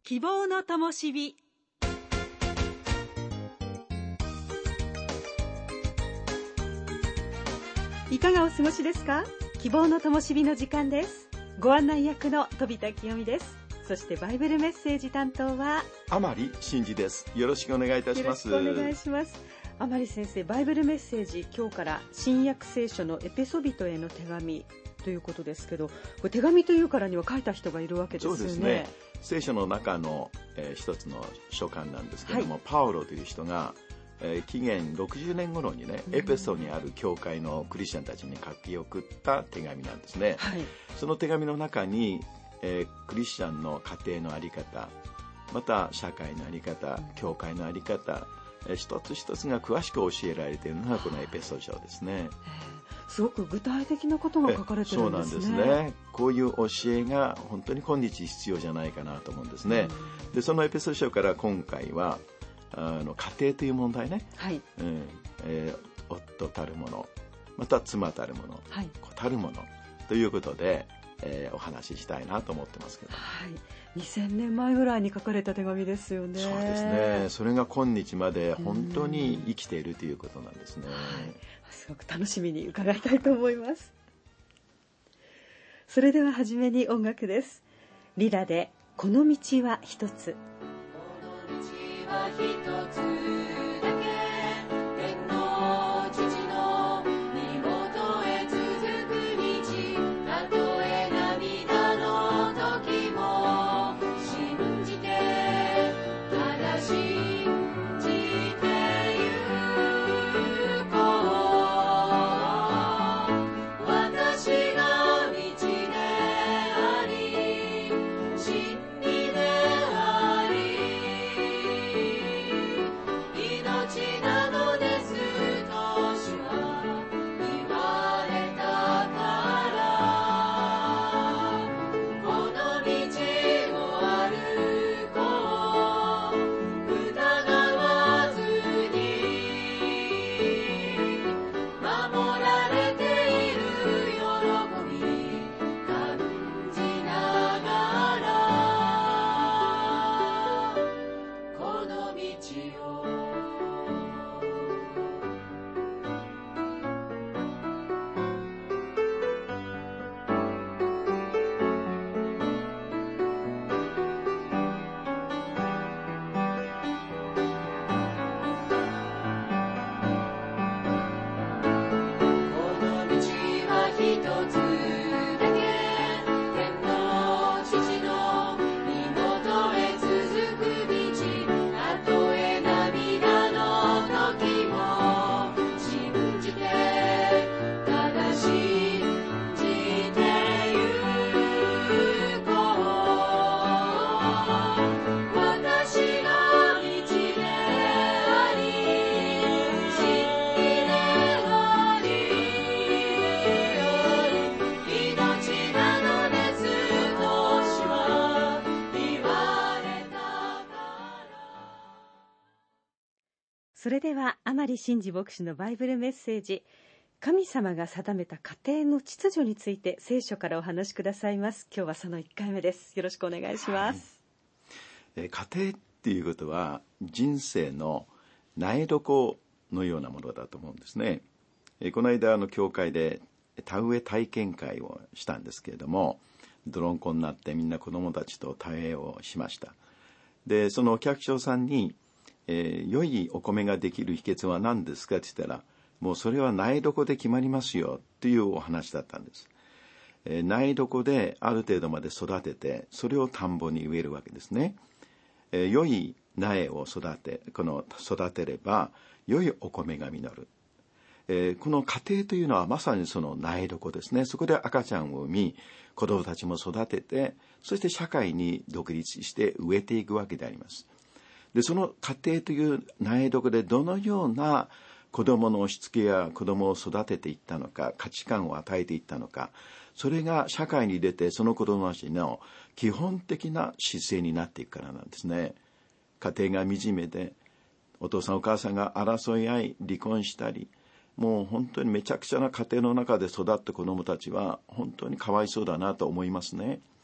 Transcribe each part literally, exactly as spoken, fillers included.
希望の灯火。いかがお過ごしですか？希望の灯火の時間です。ご案内役の飛田清美です。そしてバイブルメッセージ担当は甘利真嗣です。よろしくお願いいたします。 よろしくお願いします。甘利先生、バイブルメッセージ、今日から新約聖書のエペソビトへの手紙ということですけど、これ手紙というからには書いた人がいるわけですよね。 そうですね。聖書の中の、えー、一つの書簡なんですけども、はい、パウロという人が、えー、紀元ろくじゅうねん頃にね、エペソにある教会のクリスチャンたちに書き送った手紙なんですね。はい、その手紙の中に、えー、クリスチャンの家庭の在り方、また社会の在り方、教会の在り方、えー、一つ一つが詳しく教えられているのがこのエペソ書ですね。 すごく具体的なことが書かれてるんですね。 そうなんですね。こういう教えが本当に今日必要じゃないかなと思うんですね。うん、でそのエペソ書から今回はあの家庭という問題ね、はいうんえー、夫たるもの、また妻たるもの、はい、子たるものということで、えー、お話ししたいなと思ってますけど、 はい、にせんねんまえぐらいに書かれた手紙ですよね。 そうですね。それが今日まで本当に生きているということなんですね。はい、 すごく楽しみに伺いたいと思います。それでは初めに音楽です。リラでこの道は一つ。この道は一つそれでは甘利真嗣牧師のバイブルメッセージ、神様が定めた家庭の秩序について聖書からお話しくださいます。今日はそのいっかいめです。よろしくお願いします。 はい、え家庭っていうことは人生の苗床のようなものだと思うんですね。えこの間あの教会で田植え体験会をしたんですけれども、泥んこになってみんな子供たちと田植えをしました。でそのお客長さんにえー、良いお米ができる秘訣は何ですかって言ったら、もうそれは苗床で決まりますよっていうお話だったんです。えー、苗床である程度まで育てて、それを田んぼに植えるわけですね。えー、良い苗を育て、この育てれば良いお米が実る。えー、この家庭というのはまさにその苗床ですね。そこで赤ちゃんを産み、子供たちも育てて、そして社会に独立して植えていくわけであります。でその家庭という苗床でどのような子供のしつけや子供を育てていったのか、価値観を与えていったのか、それが社会に出てその子供たちの基本的な姿勢になっていくからなんですね。家庭が惨めでお父さんお母さんが争い合い離婚したり、もう本当にめちゃくちゃな家庭の中で育った子供たちは本当にかわいそうだなと思いますね。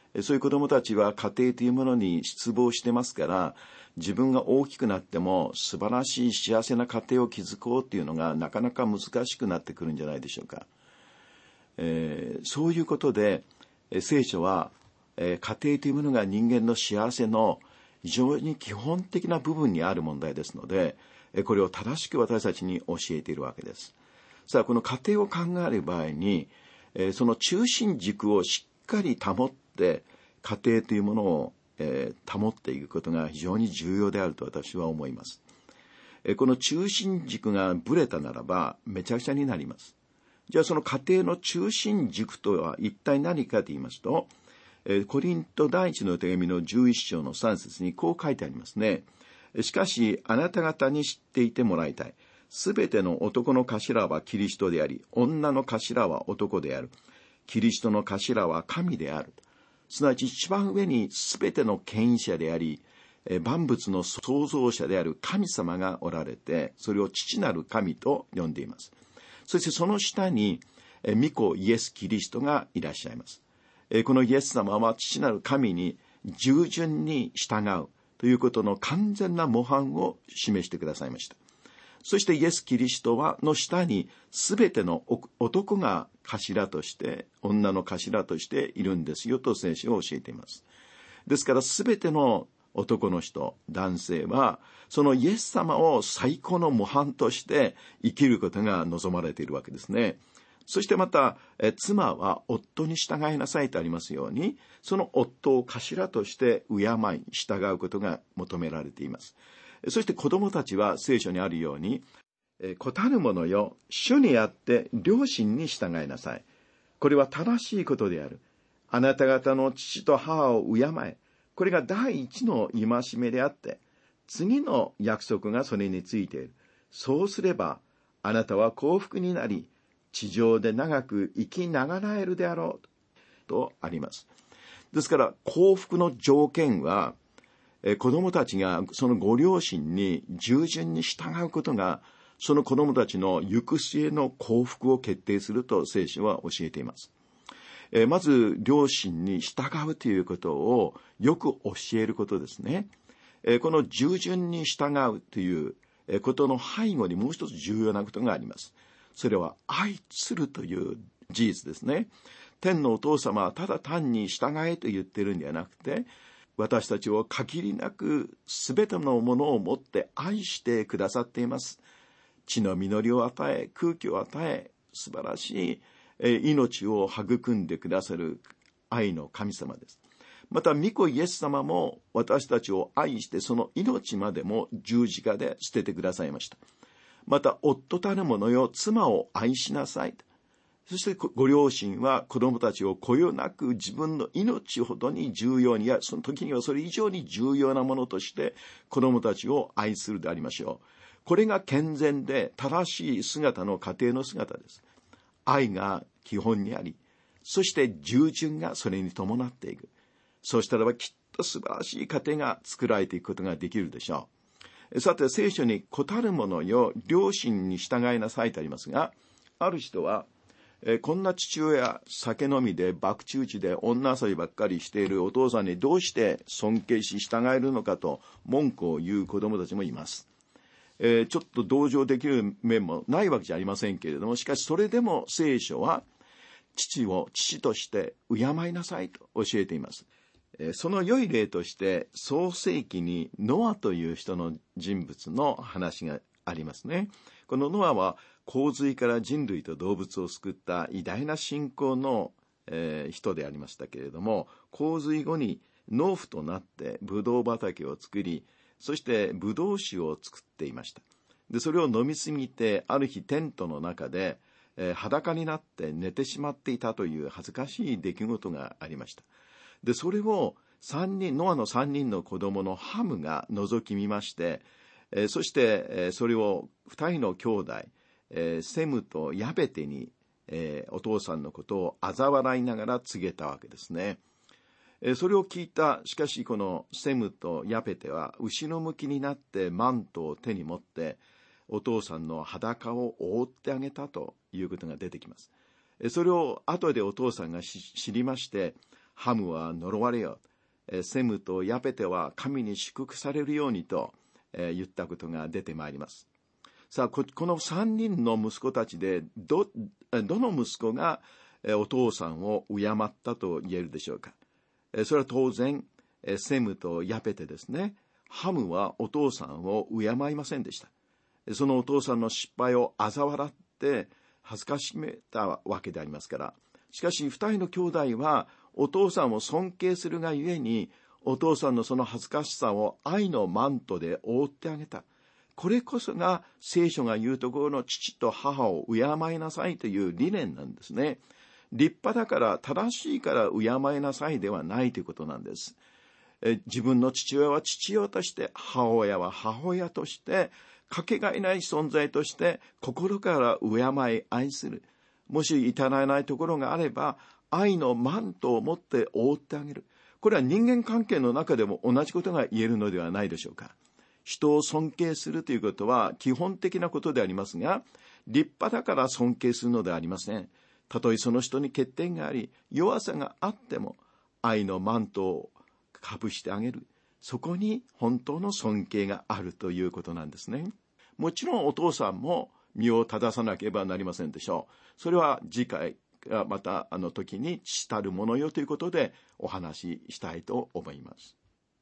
そういう子供たちは家庭というものに失望してますから、自分が大きくなっても素晴らしい幸せな家庭を築こうというのがなかなか難しくなってくるんじゃないでしょうか。えー、そういうことで、聖書は、えー、家庭というものが人間の幸せの非常に基本的な部分にある問題ですので、これを正しく私たちに教えているわけです。さあ、この家庭を考える場合に、その中心軸をしっかり保って、家庭というものを保っていくことが非常に重要であると私は思います。この中心軸がぶれたならば、めちゃくちゃになります。じゃあその家庭の中心軸とは一体何かと言いますと、コリント第一の手紙のじゅういっ章のさん節にこう書いてありますね。しかしあなた方に知っていてもらいたい。すべての男の頭はキリストであり、女の頭は男である。キリストの頭は神である。すなわち一番上にすべての権威者であり、万物の創造者である神様がおられて、それを父なる神と呼んでいます。そしてその下に、御子イエス・キリストがいらっしゃいます。このイエス様は父なる神に従順に従うということの完全な模範を示してくださいました。そしてイエス・キリストはの下にすべての男が頭として女の頭としているんですよと聖書を教えています。ですからすべての男の人、男性はそのイエス様を最高の模範として生きることが望まれているわけですね。そしてまたえ妻は夫に従いなさいとありますように、その夫を頭として敬い従うことが求められています。そして子供たちは聖書にあるように、子たるものよ、主にあって両親に従いなさい。これは正しいことである。あなた方の父と母を敬え。これが第一の戒めであって、次の約束がそれについている。そうすれば、あなたは幸福になり、地上で長く生きながらえるであろうとあります。ですから幸福の条件は、え子供たちがそのご両親に従順に従うことが、その子供たちの行く末の幸福を決定すると聖書は教えています。えまず両親に従うということをよく教えることですね。えこの従順に従うということの背後にもう一つ重要なことがあります。それは愛するという事実ですね。天のお父様はただ単に従えと言っているんではなくて、私たちを限りなくすべてのものをもって愛してくださっています。地の実りを与え、空気を与え、素晴らしい命を育んでくださる愛の神様です。また御子イエス様も私たちを愛してその命までも十字架で捨ててくださいました。また夫たる者よ、妻を愛しなさい。そしてご両親は子供たちをこよなく自分の命ほどに重要に、いやその時にはそれ以上に重要なものとして子供たちを愛するでありましょう。これが健全で正しい姿の家庭の姿です。愛が基本にあり、そして従順がそれに伴っていく。そうしたらばきっと素晴らしい家庭が作られていくことができるでしょう。さて聖書に子たる者よ、両親に従いなさいとありますが、ある人はえこんな父親、酒飲みで博打打ちで女遊びばっかりしているお父さんにどうして尊敬し従えるのかと文句を言う子供たちもいます。えー、ちょっと同情できる面もないわけじゃありませんけれども、しかしそれでも聖書は父を父として敬いなさいと教えています。えー、その良い例として創世記にノアという人の人物の話がありますね。このノアは洪水から人類と動物を救った偉大な信仰の、えー、人でありましたけれども、洪水後に農夫となってブドウ畑を作り、そしてブドウ酒を作っていました。で、それを飲みすぎて、ある日テントの中で、えー、裸になって寝てしまっていたという恥ずかしい出来事がありました。で、それを三人、ノアの三人の子供のハムが覗き見まして、えー、そして、えー、それを二人の兄弟、えー、セムとヤベテに、えー、お父さんのことを嘲笑いながら告げたわけですね。えー、それを聞いた、しかしこのセムとヤベテは後ろ向きになってマントを手に持ってお父さんの裸を覆ってあげたということが出てきます。えー、それを後でお父さんが知りまして、 ハムは呪われよ、セムとヤペテは神に祝福されるようにと言ったことが出てまいります。さあ、この三人の息子たちでど、どの息子がお父さんを敬ったと言えるでしょうか。それは当然、セムとヤペテですね。ハムはお父さんを敬いませんでした。そのお父さんの失敗を嘲笑って恥ずかしめたわけでありますから。しかし二人の兄弟はお父さんを尊敬するがゆえに、お父さんのその恥ずかしさを愛のマントで覆ってあげた。これこそが聖書が言うところの父と母を敬いなさいという理念なんですね。立派だから正しいから敬いなさいではないということなんです。え自分の父親は父親として、母親は母親として、かけがえない存在として心から敬い愛する。もし至らないところがあれば愛のマントを持って覆ってあげる。これは人間関係の中でも同じことが言えるのではないでしょうか。人を尊敬するということは基本的なことでありますが、立派だから尊敬するのではありません。たとえその人に欠点があり弱さがあっても愛のマントをかぶしてあげる。そこに本当の尊敬があるということなんですね。もちろんお父さんも身を正さなければなりませんでしょう。それは次回またあの時に父たるものよということでお話ししたいと思います。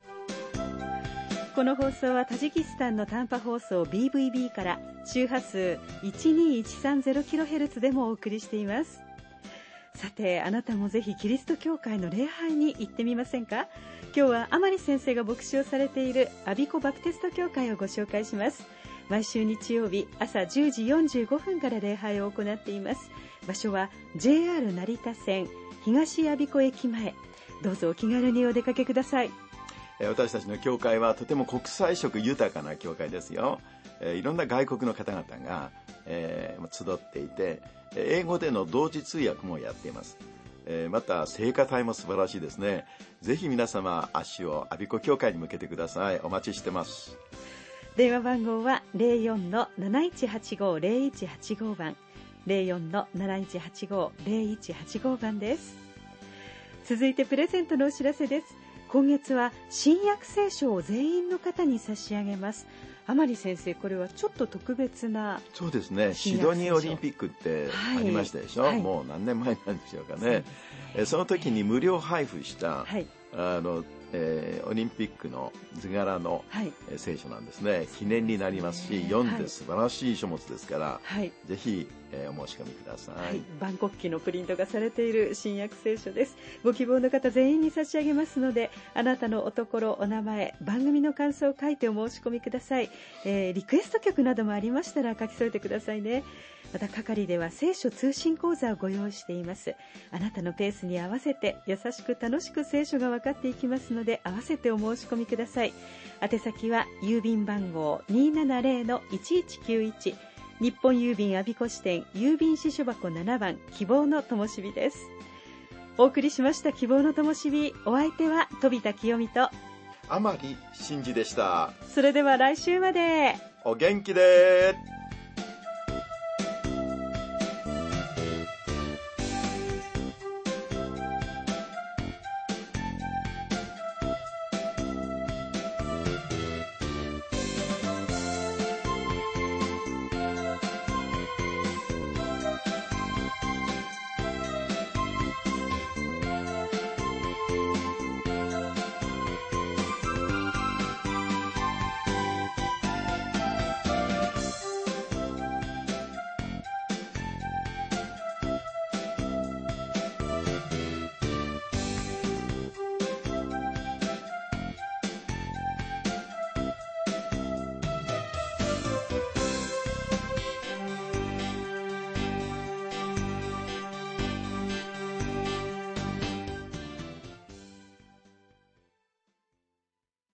この放送はタジキスタンの短波放送 ビーブイビー から周波数 いちにーいちさんゼロキロヘルツ でもお送りしています。さて、あなたもぜひキリスト教会の礼拝に行ってみませんか。今日は甘利先生が牧師をされているアビコバプテスト教会をご紹介します。毎週日曜日朝じゅうじよんじゅうごふんから礼拝を行っています。場所は ジェイアール 成田線東我孫子駅前。どうぞお気軽にお出かけください。 私たちの教会はとても国際色豊かな教会ですよ。いろんな外国の方々が、えー、集っていて、英語での同時通訳もやっています。また聖歌隊も素晴らしいですね。ぜひ皆様足を我孫子教会に向けてください。お待ちしてます。 電話番号は ゼロよんのなないちはちごゼロいちはちご 番 ゼロよんのなないちはちごゼロいちはちご 番です。続いてプレゼントのお知らせです。今月は新約聖書を全員の方に差し上げます。甘利先生、これはちょっと特別な。 そうですね。シドニーオリンピックってありましたでしょ、はい、もう何年前なんでしょうかね。そ, その時に無料配布した、はい、あのえー、オリンピックの図柄の、はい、聖書なんですね。記念になりますし、読んで素晴らしい書物ですから、はい、ぜひ、えー、お申し込みください、はい、 万国旗のプリントがされている新約聖書です。ご希望の方全員に差し上げますので、あなたのおところ、お名前、番組の感想を書いてお申し込みください、えー、リクエスト曲などもありましたら書き添えてくださいね。また係では聖書通信講座をご用意しています。あなたのペースに合わせて優しく楽しく聖書が分かっていきますので、合わせてお申し込みください。宛先は郵便番号 にーななゼロのいちいちきゅういち、日本郵便我孫子支店郵便支所箱ななばん、希望の灯火です。お送りしました希望の灯火、お相手は飛田清美と甘利真嗣でした。 それでは来週までお元気で。